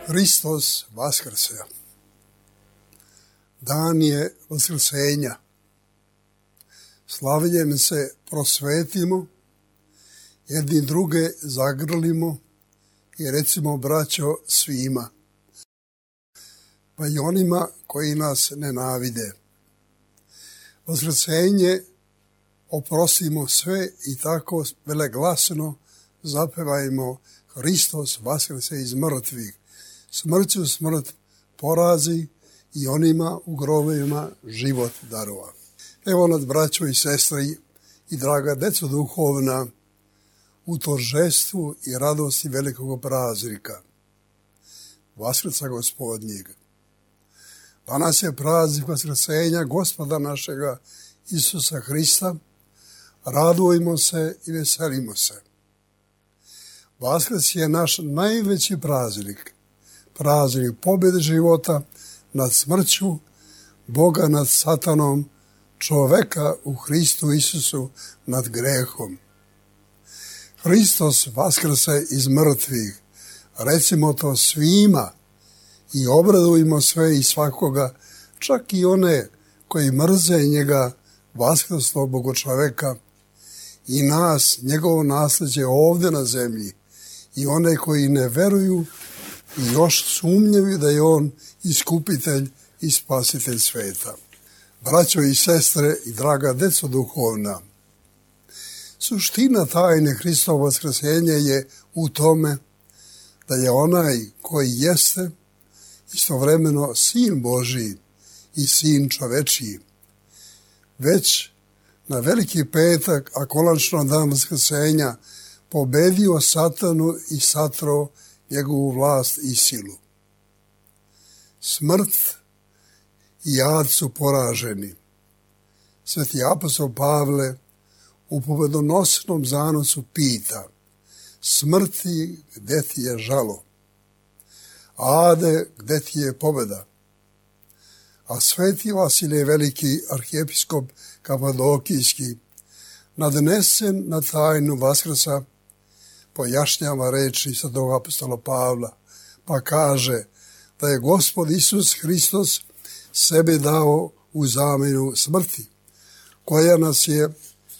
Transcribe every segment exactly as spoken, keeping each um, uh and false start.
Hristos vaskrse. Dan je vaskrsenja. Slavljem se prosvetimo, jedni druge zagrlimo i recimo braćo svima, pa i onima koji nas nenavide. Vaskrsenje oprostimo sve i tako veleglasno zapevajmo Hristos vaskrse iz mrtvih. Smrću smrt porazi i onima u grobovima život darova. Evo nas, braćo i sestri i draga deco duhovna, u toržestvu i radosti velikog praznika, Vaskrsa Gospodnjeg. Danas je praznik vaskrsenja Gospoda našega Isusa Hrista. Radujmo se i veselimo se. Vaskrs je naš najveći praznik, praznik pobjede života nad smrću, Boga nad satanom, čoveka u Hristu Isusu nad grehom. Hristos vaskrse iz mrtvih. Recimo to svima i obradujmo sve i svakoga, čak i one koji mrze njega, vaskrsnog Bogočoveka, i nas, njegovo nasljeđe ovdje na zemlji, i one koji ne veruju i još sumnjaju da je on iskupitelj i spasitelj sveta. Braćo i sestre i draga deco duhovna, suština tajne Hristovo vaskrsenja je u tome da je onaj koji jeste istovremeno Sin Božiji i Sin čovečiji, već na Veliki petak, a konačno dan vaskrsenja, pobedio satanu i satro njegovu vlast i silu. Smrt i jad su poraženi. Sveti apostol Pavle u povedonosnom zanosu pita: smrti, gde ti je žalo? Ade, gde ti je pobjeda? A sveti Vasilije Veliki, arhijepiskop Kapadokijski, nadnesen na tajnu Vaskrsa, pojašnjava reči svetog apostola Pavla, pa kaže da je Gospod Isus Hristos sebe dao u zamjenu smrti, koja nas je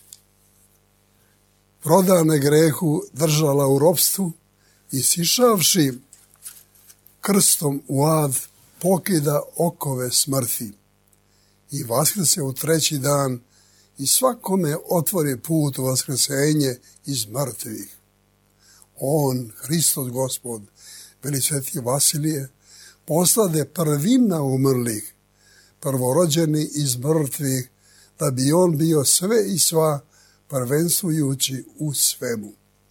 prodane grehu držala u ropstvu i sišavši krstom u ad pokida okove smrti i vaskrse u treći dan i svakome otvori put u vaskrsenje iz mrtvih. On, Hristos Gospod, veli sveti Vasilije, poslade prvina umrlih, prvorođeni iz mrtvih, da bi on bio sve i sva, prvenstvujući u svemu.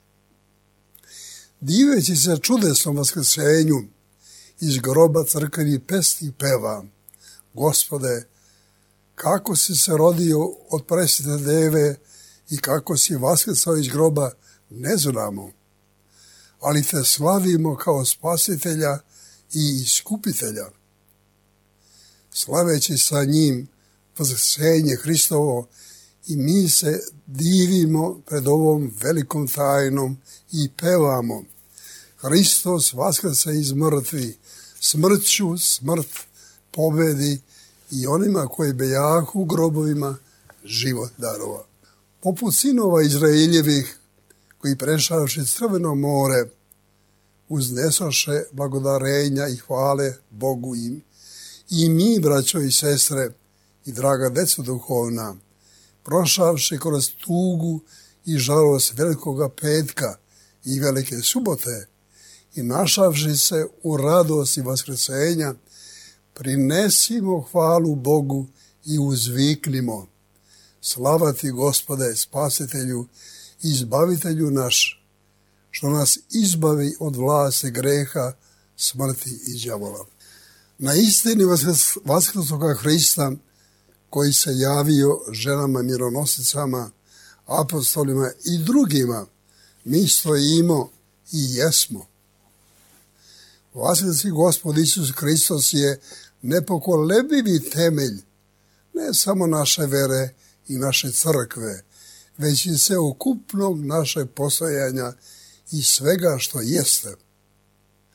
Diveći se čudesnom vaskrsenju, iz groba crkveni pesni peva: Gospode, kako si se rodio od presvete deve i kako si vaskrsao iz groba, ne znamo, ali te slavimo kao spasitelja i iskupitelja. Slaveći sa njim vaskrsenje Hristovo, i mi se divimo pred ovom velikom tajnom i pevamo: Hristos vaskrse iz mrtvih, smrću smrt pobedi i onima koji bejahu u grobovima život darova. Poput sinova Izraeljevih, koji prešavši Crveno more, uznesoše blagodarenja i hvale Bogu im. I mi, braćo i sestre i draga deco duhovna, prošavši kroz tugu i žalost Velikoga petka i Velike subote i našavši se u radosti vaskrsenja, prinesimo hvalu Bogu i uzviknimo: slava ti, Gospode, spasitelju i izbavitelju naš, što nas izbavi od vlasti greha, smrti i đavola. Na istini vaskrsloga Hrista, koji se javio ženama mironosicama, apostolima i drugima, mi stojimo i jesmo. Vaskrsi Gospod Isus Hristos je nepokolebljivi temelj ne samo naše vere i naše crkve, već i sveukupnog našeg postojanja i svega što jeste.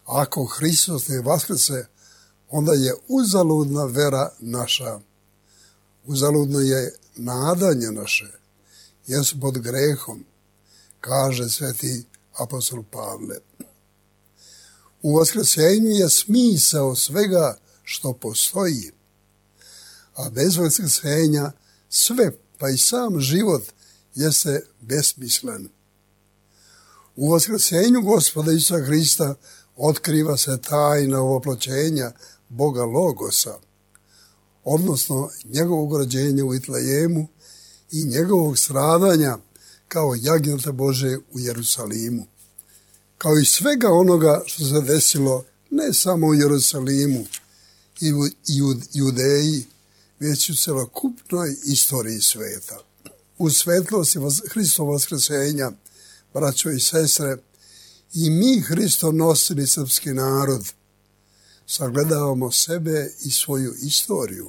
Ako Hristos ne vaskrse, onda je uzaludna vera naša. Uzaludno je nadanje naše, jer su pod grehom, kaže sveti apostol Pavle. U vaskrsenju je smisao svega što postoji, a bez vaskrsenja sve, pa i sam život, jeste besmislen. U vaskrsenju Gospoda Isusa Hrista otkriva se tajna ovoploćenja Boga Logosa, odnosno njegovog rođenja u Vitlejemu i njegovog stradanja kao jagnjeta Bože u Jerusalimu. Kao i svega onoga što se desilo ne samo u Jerusalimu i u, i u Judeji, već u celokupnoj istoriji sveta. U svetlosti Hristovog vaskrsenja, braćo i sestre, i mi, hristonosni srpski narod, sagledavamo sebe i svoju istoriju.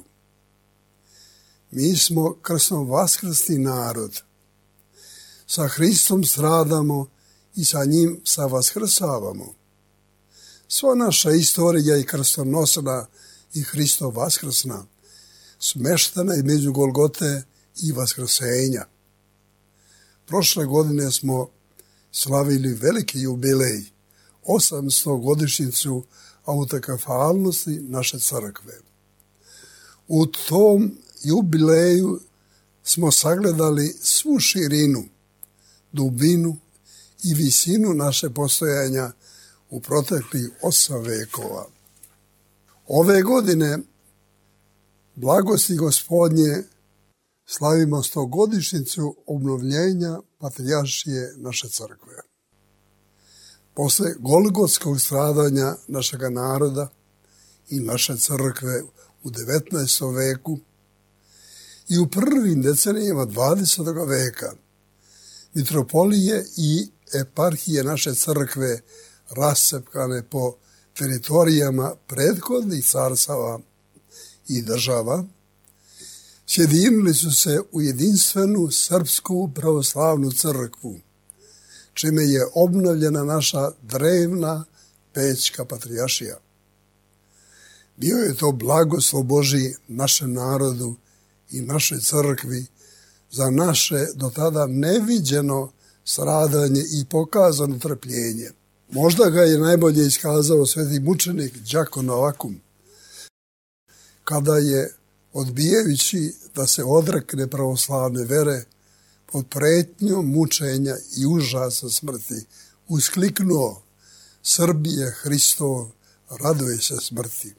Mi smo krstom vaskrsni narod. Sa Hristom stradamo i sa njim savaskrsavamo. Sva naša istorija je krstonosna i Hristo vaskrsna, smeštena između Golgote i vaskrsenja. Prošle godine smo slavili veliki jubilej, osamsto godišnjicu autokefalnosti naše crkve. U tom jubileju smo sagledali svu širinu, dubinu i visinu naše postojanja u proteklih osam vekova. Ove godine, blagosti Gospodnje, slavimo stogodišnjicu obnovljenja patrijaršije naše crkve. Posle golgotskog stradanja našega naroda i naše crkve u devetnaestom veku i u prvim decenijama dvadesetog veka, mitropolije i eparhije naše crkve rascepkane po teritorijama prethodnih carstava i država, sjedinili su se u jedinstvenu srpsku pravoslavnu crkvu, čime je obnovljena naša drevna Pećka patrijaršija. Bio je to blagoslov Božji našem narodu i našoj crkvi za naše do tada neviđeno stradanje i pokazano trpljenje. Možda ga je najbolje iskazao sveti mučenik Đako Novakum, kada je, odbijajući da se odrekne pravoslavne vere, pod pretnjom mučenja i užasa smrti, uskliknuo: Srbije Hristov, raduje se smrti.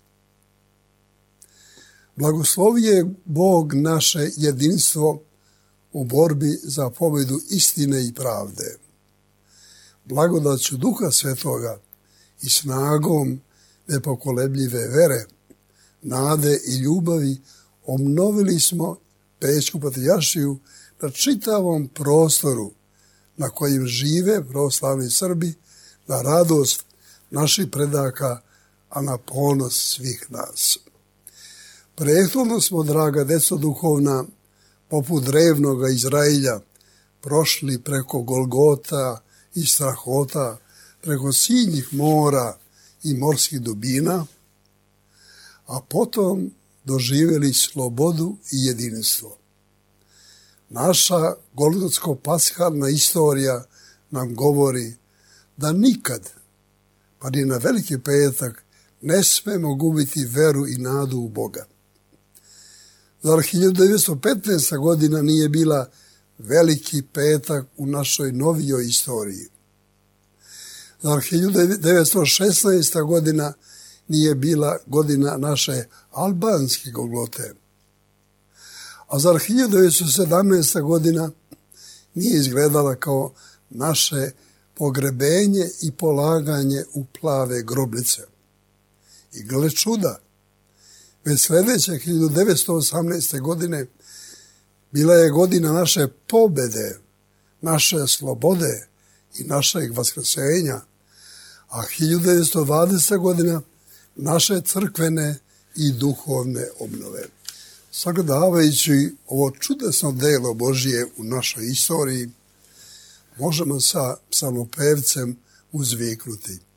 Blagoslovije Bog naše jedinstvo u borbi za pobjedu istine i pravde. Blagodaću Duha Svetoga i snagom nepokolebljive vere, nade i ljubavi obnovili smo Pećku patrijaršiju na čitavom prostoru na kojem žive pravoslavni Srbi, na radost naših predaka, a na ponos svih nas. Prethodno smo, draga deco duhovna, poput drevnoga Izrailja, prošli preko Golgota i strahota, preko sinjih mora i morskih dubina, a potom doživjeli slobodu i jedinstvo. Naša golgotsko-paskalna istorija nam govori da nikad, pa ni na Veliki petak, ne smemo gubiti veru i nadu u Boga. Zar hiljadu devetsto petnaesta. godina nije bila Veliki petak u našoj novijoj istoriji? Zar hiljadu devetsto šesnaesta. godina nije bila godina naše albanske Golgote? A zar hiljadu devetsto sedamnaesta. godina nije izgledala kao naše pogrebenje i polaganje u plave grobnice? I gle čuda, već sljedeće hiljadu devetsto osamnaeste. godine bila je godina naše pobjede, naše slobode i našeg vaskrsenja, a hiljadu devetsto dvadeseta. godina naše crkvene i duhovne obnove. Sagledavajući ovo čudesno delo Božije u našoj istoriji, možemo sa psalmopevcem uzviknuti: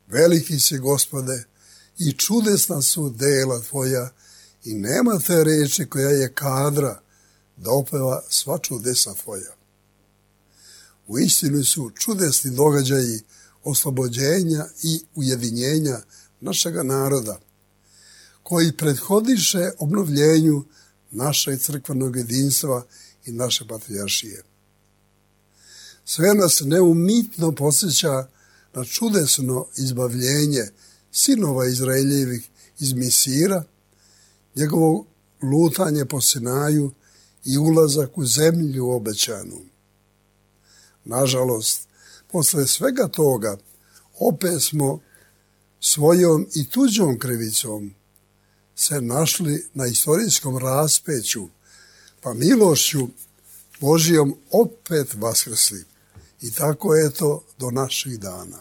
veliki si, Gospode, i čudesna su dela tvoja, i nema te reči koja je kadra da opeva sva čudesa tvoja. U istinu su čudesni događaji oslobođenja i ujedinjenja našega naroda, koji prethodiše obnovljenju našeg crkvenog jedinstva i naše patrijaršije. Sve nas neumitno podsjeća na čudesno izbavljenje sinova Izraeljevih iz Misira, njegovo lutanje po Sinaju i ulazak u zemlju obećanu. Nažalost, posle svega toga, opet smo svojom i tuđom krivicom se našli na istorijskom raspeću, pa milošću Božijom opet vaskrsli. I tako je to do naših dana.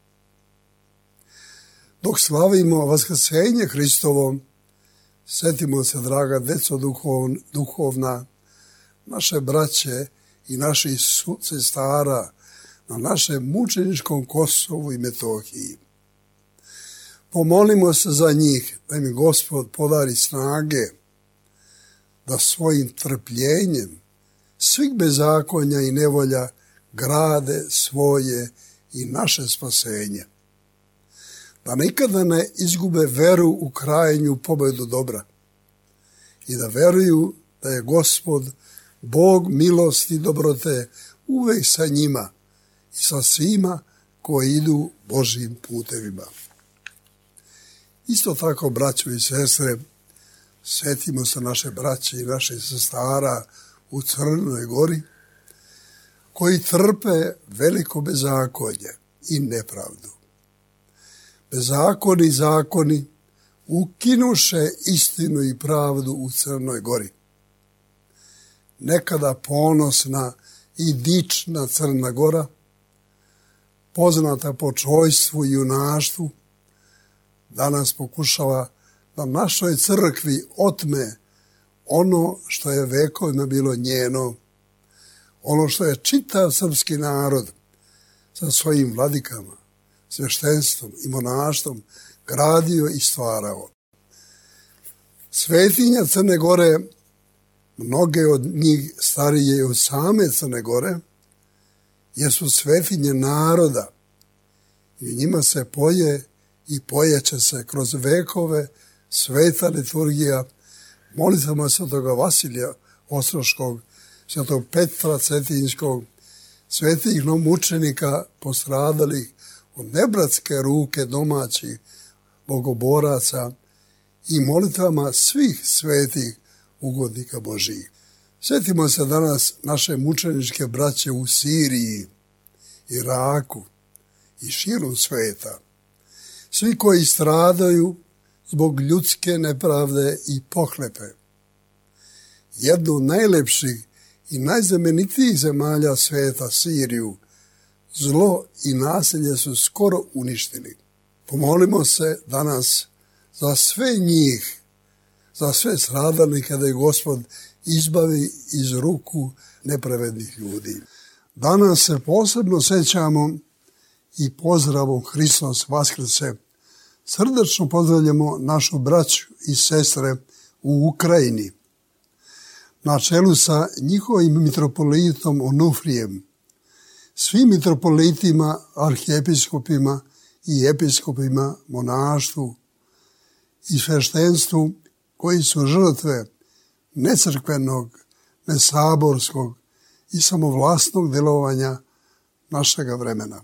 Dok slavimo vaskrsenje Hristovo, setimo se, draga deco duhovna, naše braće i naših sestara na našem mučeničkom Kosovu i Metohiji. Pomolimo se za njih da im Gospod podari snage da svojim trpljenjem svih bezakonja i nevolja grade svoje i naše spasenje. Da nikada ne izgube veru u krajnju pobedu dobra i da veruju da je Gospod, Bog milosti i dobrote, uvek sa njima i sa svima koji idu Božjim putevima. Isto tako, braćo i sestre, setimo se naše braće i naše sestara u Crnoj Gori, koji trpe veliko bezakonje i nepravdu. Bezakoni zakoni ukinuše istinu i pravdu u Crnoj Gori. Nekada ponosna i dična Crna Gora, poznata po čojstvu i junaštvu, danas pokušava da našoj crkvi otme ono što je vekovima bilo njeno, ono što je čitav srpski narod sa svojim vladikama, sveštenstvom i monaštvom gradio i stvarao. Svetinja Crne Gore, mnoge od njih starije od same Crne Gore, jesu svetinje naroda i njima se poje i pojeće se kroz vekove sveta liturgija molitvama svetoga Vasilija Ostroškog, svetog Petra Cetinjskog, svetih mučenika postradalih od nebratske ruke domaćih bogoboraca i molitvama svih svetih ugodnika Božijih. Sjetimo se danas naše mučeničke braće u Siriji, Iraku i širom sveta. Svi koji stradaju zbog ljudske nepravde i pohlepe. Jednu od najlepših i najznamenitijih zemalja sveta, Siriju, zlo i nasilje su skoro uništili. Pomolimo se danas za sve njih, za sve stradalnike, da ih Gospod izbavi iz ruku nepravednih ljudi. Danas se posebno sećamo i pozdravom Hristos Vaskrse. Srdačno pozdravljamo našu braću i sestre u Ukrajini, na čelu sa njihovim mitropolitom Onufrijem, svim mitropolitima, arhijepiskopima i episkopima, monaštvu i sveštenstvu, koji su žrtve necrkvenog, nesaborskog i samovlasnog delovanja našega vremena.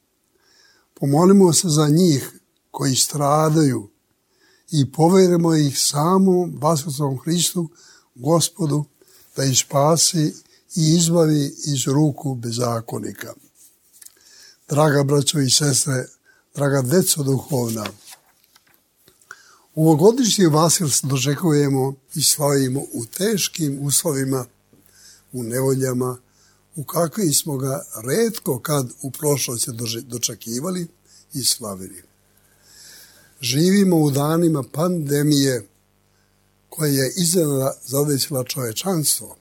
Pomolimo se za njih koji stradaju i poverimo ih samom vaskrsnom Hristu, Gospodu, da ih spasi i izbavi iz ruku bezakonika. Draga braćo i sestre, draga deco duhovna, ovogodišnji Vaskrs dočekujemo i slavimo u teškim uslovima, u nevoljama, u kakvim smo ga retko kad u prošlosti dočekivali i slavili. Živimo u danima pandemije koja je iznenada zadesila čovečanstvo.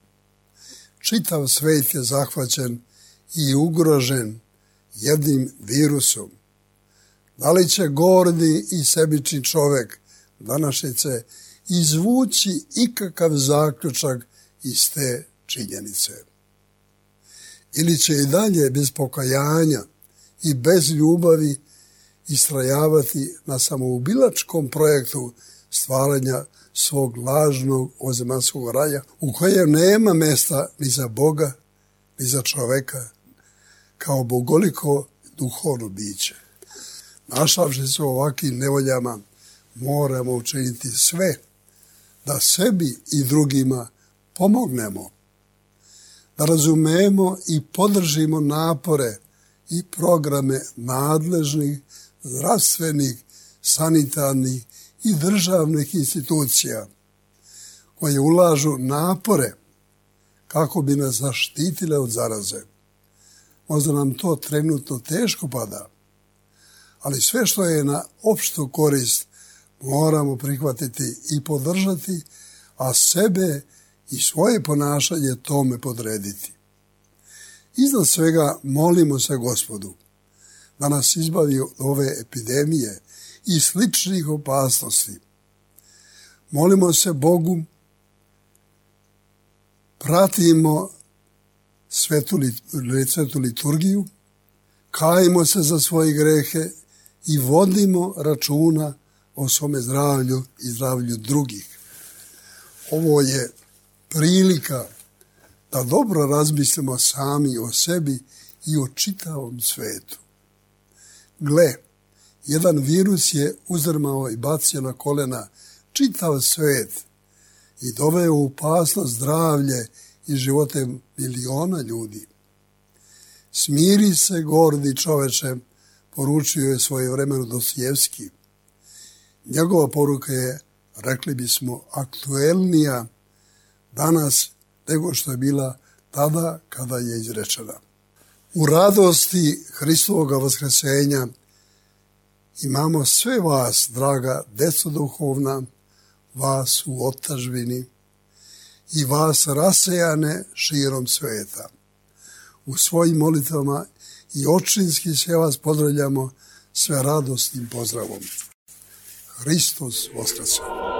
Čitav svet je zahvaćen i ugrožen jednim virusom, Da li će gordi i sebični čovjek današnjice izvući ikakav zaključak iz te činjenice? Ili će i dalje bez pokajanja i bez ljubavi istrajavati na samoubilačkom projektu stvaranja svog lažnog ozemaljskog raja u kojem nema mjesta ni za Boga, ni za čoveka, kao bogoliko duhovno biće. Našavši se u ovakvim nevoljama, moramo učiniti sve da sebi i drugima pomognemo, da razumemo i podržimo napore i programe nadležnih, zdravstvenih, sanitarnih i državnih institucija koje ulažu napore kako bi nas zaštitile od zaraze. Možda nam to trenutno teško pada, ali sve što je na opštu korist moramo prihvatiti i podržati, a sebe i svoje ponašanje tome podrediti. Iznad svega molimo se Gospodu da nas izbavi od ove epidemije i sličnih opasnosti. Molimo se Bogu, pratimo svetu, svetu liturgiju, kajimo se za svoje grehe i vodimo računa o svome zdravlju i zdravlju drugih. Ovo je prilika da dobro razmislimo sami o sebi i o čitavom svetu. Gle, jedan virus je uzdrmao i bacio na kolena čitav svet i doveo u opasnost zdravlje i živote miliona ljudi. Smiri se, gordi čoveče, poručio je svojevremeno Dostojevski. Njegova poruka je, rekli bismo, aktuelnija danas nego što je bila tada kada je izrečena. U radosti Hristovoga vaskrsenja imamo sve vas, draga deco duhovna, vas u otažbini i vas rasejane širom sveta. U svojim molitvama i očinski sve vas pozdravljamo sve radosnim pozdravom. Hristos vaskrse.